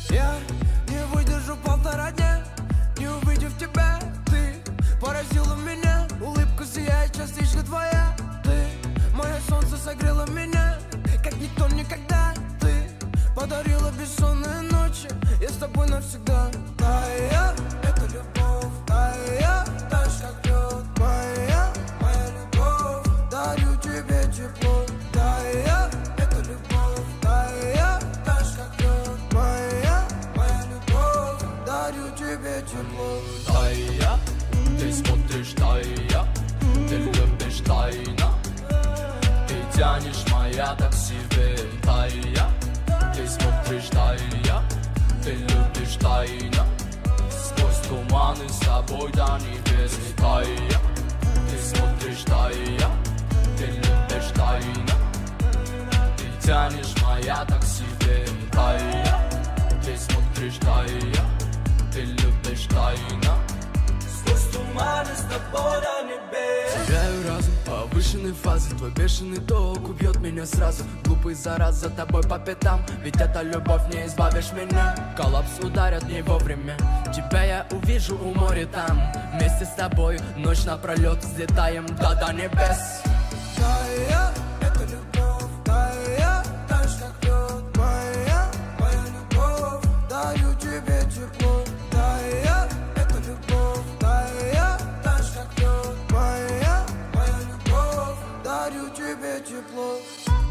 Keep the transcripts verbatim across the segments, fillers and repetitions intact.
Я не выдержу полтора дня, не увидев тебя. Ты поразила меня, улыбка сияет, частичка твоя. Ты, мое солнце, согрело меня, как никто никогда. Ты подарила бессонные ночи, я с тобой навсегда. Тая, это любовь, тая, таешь как лед. Моя, моя любовь, дарю тебе тепло. Тая, это любовь, тая, таешь как лед. Моя, моя любовь, дарю тебе тепло. Тая, ты смотришь, тая, ты любишь тайна. Ты тянешь моя так себе, тая. Ты смотришь, тая, ты любишь тайна. Сквозь туманы с собой до небес, тая. Ты смотришь, тая, ты любишь тайна. Ты тянешь моя так себе, тая. Ты смотришь, тая, ты любишь тайна. Сквозь туманы с тобой до небес. Теряю разум, повышенной фазы. Твой бешеный ток убьет меня сразу. Глупый зараз за тобой по пятам. Ведь это любовь, не избавишь меня. Коллапс ударят не вовремя. Тебя я увижу у моря там. Вместе с тобой ночь напролет взлетаем до, до небес. Тая, это любовь, тая, таешь как лед. Моя, моя любовь, дарю тебе тепло. Тая, это любовь, тая, таешь как лед. Моя, моя любовь, дарю тебе тепло.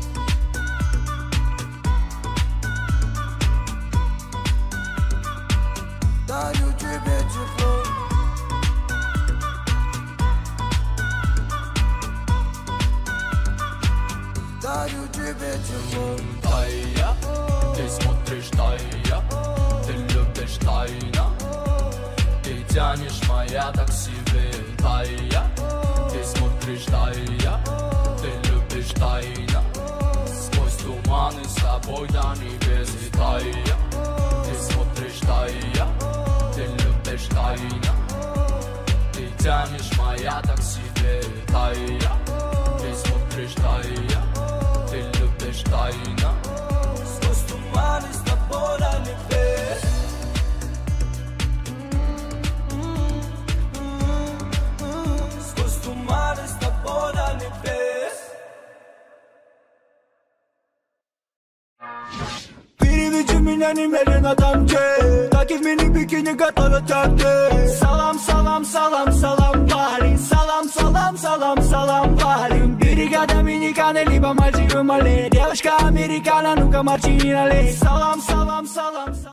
Дарю тебе тепло. Дарю тебе тепло. Тая, ты смотришь, тая, ты любишь тайна. Ты тянешь моя так себе, тая. Ты смотришь, тая, ты любишь тайна. Сквозь туманы с собой до небес, тая. Ты смотришь, тая, ты любишь тайна. Ты тянешь моя так себе, тая. Ты смотришь, тая, ты любишь тайна. Сквозь туманы с тобой до небес. Сквозь туманы с тобой до небес. Переведи меня немедленно там, где таких мини-бикини готовят коктейль. Салам, салам, салам, салам, парень. Салам, салам, салам, салам, парень. Берега Доминиканы, либо Мальдивы, Мале. Девушка американо, ну-ка марчини налей. Салам, салам, салам.